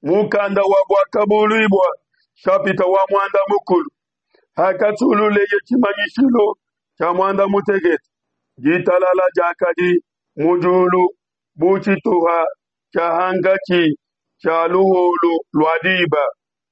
mukanda wa bwakabulibwa shapita wa mwanda mukulu hakatululeye chimanyishilo cha mwanda mutegete jitalala jakadi mujulu buchituha cha hangachi cha luhulu lwadiba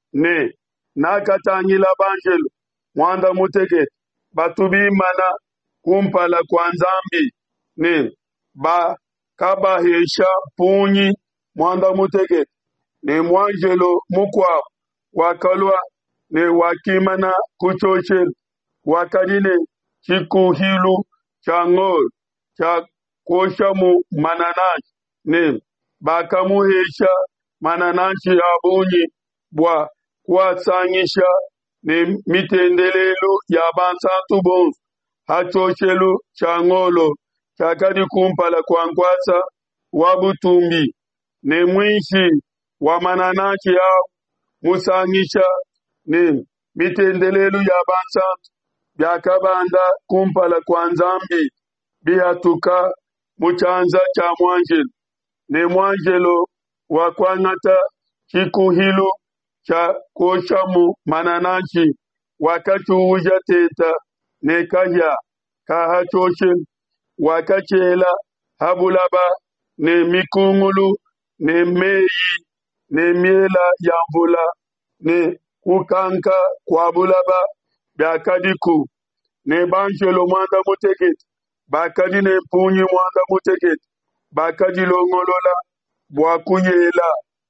ne nakatanyila banjelo mwanda mutegete batubimana kumpala kwa nzambi ne ba kabahesha punyi mwanda mutegete ne mwanjelo mukwa wakalwa ne wakimana kuchochel wakadine chikuhilu cha ngol cha koshamu mananachi ne bakamuhesha mananachi abunyi bwa kuwatsangisha ne mitendelelo ya bansantu bonsu hachochelu cha ngolo chakadi kumpala kwa nkwasa wabutumbi ne mwishi wa mananachi ya musangisha ne mitendelelo ya bansantu byakabanda kumpala kwa nzambi bihatuka muchanza cha mwanjelo ne mwanjelo wakwangata chikuhilu cha koshamu mananachi wakati uja teta ne kahya kahachoche wakachela habulaba ne mikungulu ne meyi ne miela ya mvula ne kukanka kwa bulaba byakadiku ne banjelo mwanda mutegete bakadi ne punyi mwanda mutegete bakadi longolola bwakunyela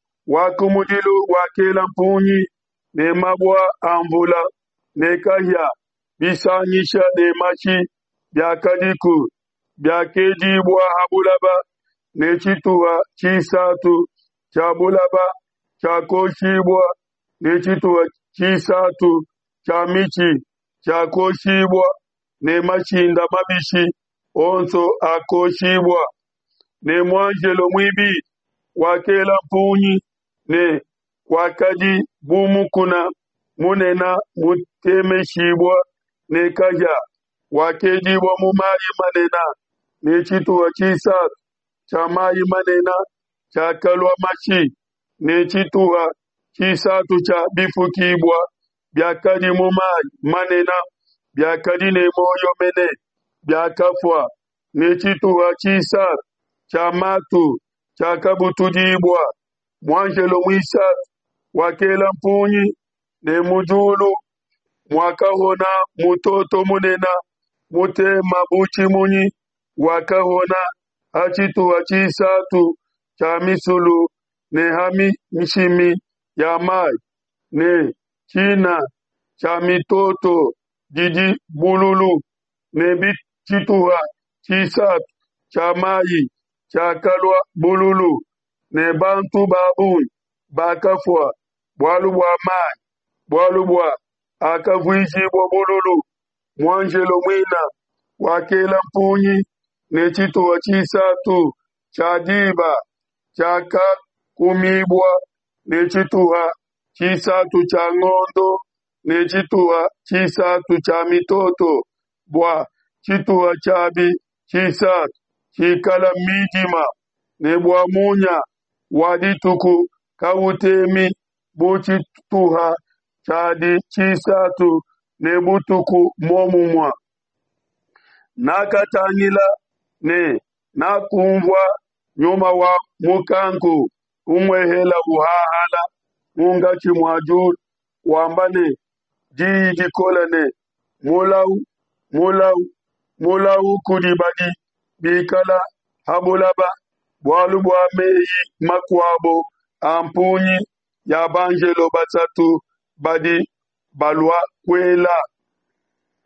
wakumudilu wakela punyi ne mabwa amvula ne kahya bisanyisha ne machi byakadiku byakejibwa habulaba ne chituwa chisatu cha bulaba cha koshibwa ne chituwa chisatu cha michi cha koshibwa ne machinda mabishi onso akoshibwa ne mwanjelo mwibi wakela punyi ne wakadi bumukuna munena mutemeshibwa ne kahya wakejibwa mumayi manena ne chituwa chisatu cha mayi manena cha kalwa machi ne chituwa chisatu cha bifukibwa byakadi mumayi manena byakadi ne moyo mene byakafwa ne chituwa chisatu cha matu cha kabutujibwa mwanjelo mwisatu wakela mpunyi ne mujulu mwakahona mutoto munena mutema buchi munyi wakahona hachituwa chisatu cha misulu ne hami mishimi ya mai ne china cha mitoto jiji bululu ne bichituwa chisatu cha mayi cha kalwa bululu ne bantu babun bakafwa bwalu bwa mai bwalu bwa akavwijibwa bululu mwanjelo mwina wakela mpunyi ne chituwa chisatu cha diba chaka kumibwa ne chituwa chisatu cha ngondo ne chituwa chisatu cha mitoto bwa chituwa chabi chisatu chikala mijima ne bwa munya wadituku kawutemi buchituha chadi chisatu ne butuku momumwa nakatangila ne nakumvwa nyuma wa mukanku umwehela uhahala mungachi mwajuru wambane jijikolane mulau kudibadi bikala habulaba bwalu bwa meyi makwabo ampunyi ya banjelo batatu badi balwa kwela